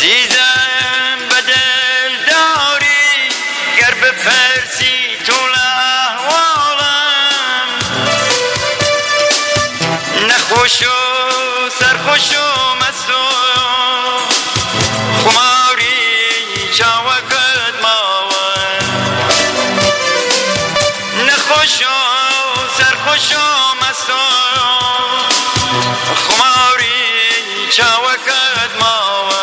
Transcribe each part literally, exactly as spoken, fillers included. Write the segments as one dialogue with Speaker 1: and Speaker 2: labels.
Speaker 1: عزیزم بدل داری گر بپرسی طول احوالم نخوش و سرخوش و مست و خماری چاوکت ماوم نخوش و سرخوش و مست و خماری چاوکت ماوم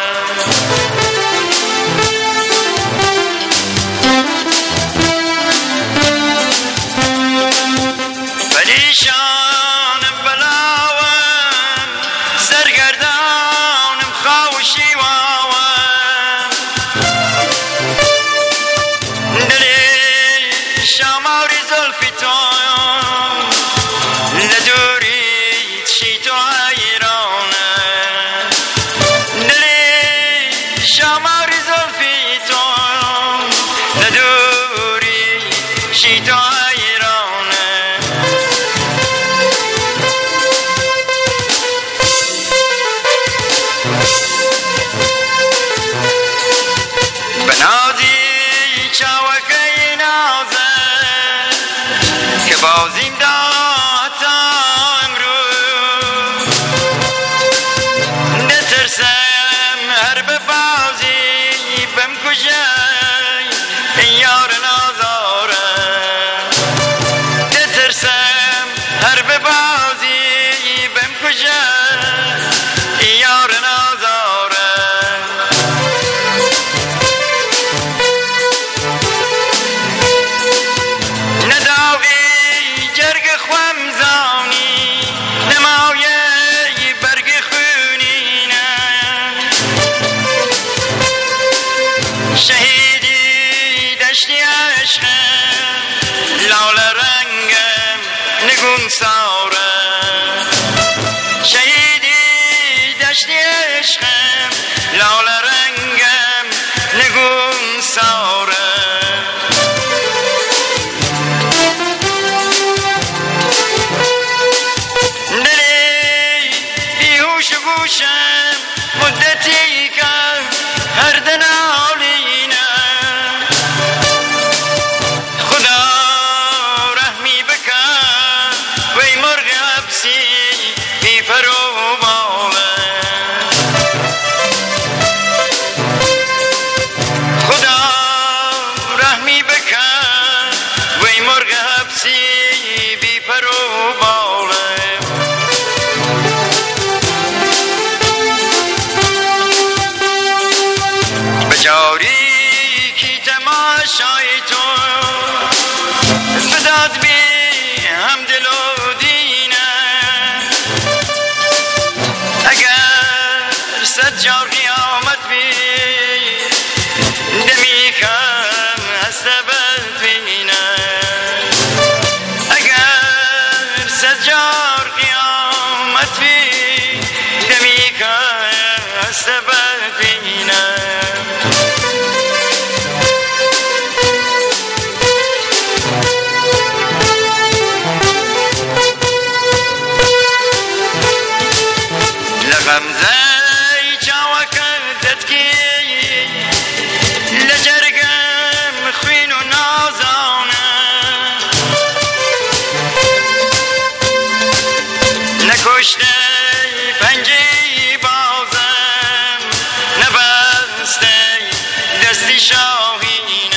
Speaker 1: پریشانم بلاوم سرگردانم خواوشی واوم دلی شماری زلفی تویم ندوری چی تو حیرانم دلی شماری زلفی تویم ندوری چی تو حیرانم بنازی چاوکی نازم که بازیم داد امروز نترسم هر ببازی بم کجای یار نازارم نترسم هر ببازی بم کجای یار نازارم نداوی جرگ خوامزانی نمایه برگ خونینم شهیدی دشتی عشقم لال رنگم نگون سارم شهیدی دشتی عشقم لال رنگم نگون سارم گوشم مدتی که هر دنالینم خدا رحمی بکن وی مرغ حبسی بی پر و بالم خدا رحمی بکن وی مرغ حبسی بی پر و بالم جاری کی تماشای تو بداد بی هم دل و دینم اگر صد جار قیامت بی دمی کم هست بد بینم اگر صد جار قیامت بی دمی کم هست بد بینم غمزه چاوکت کی لجرگم خوین و نازانم نکشته پنجی بازم نبسته دستی شاهینم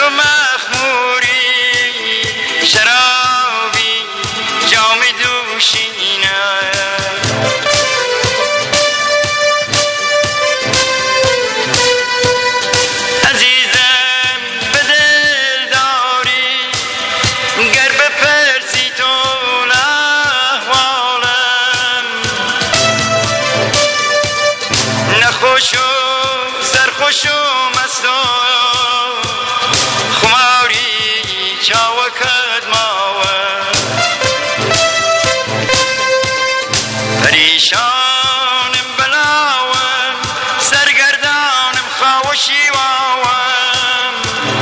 Speaker 1: تو مخموری شرابی جام دوشینه عزیزم به دل داری گر بپرسی تو احوالم نخوش و سرخوش و مست و خماری چاوکت ماوه پریشانم بلاوم سرگردانم خواوشی واوم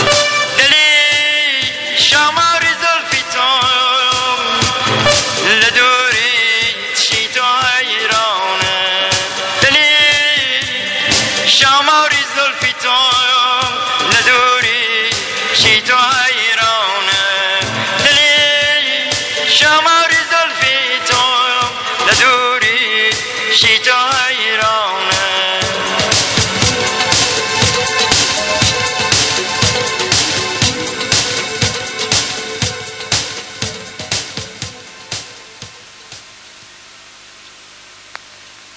Speaker 1: دلی شمار زلفی تو لدوری چی تو حیرانه دلی شمار زلفی تو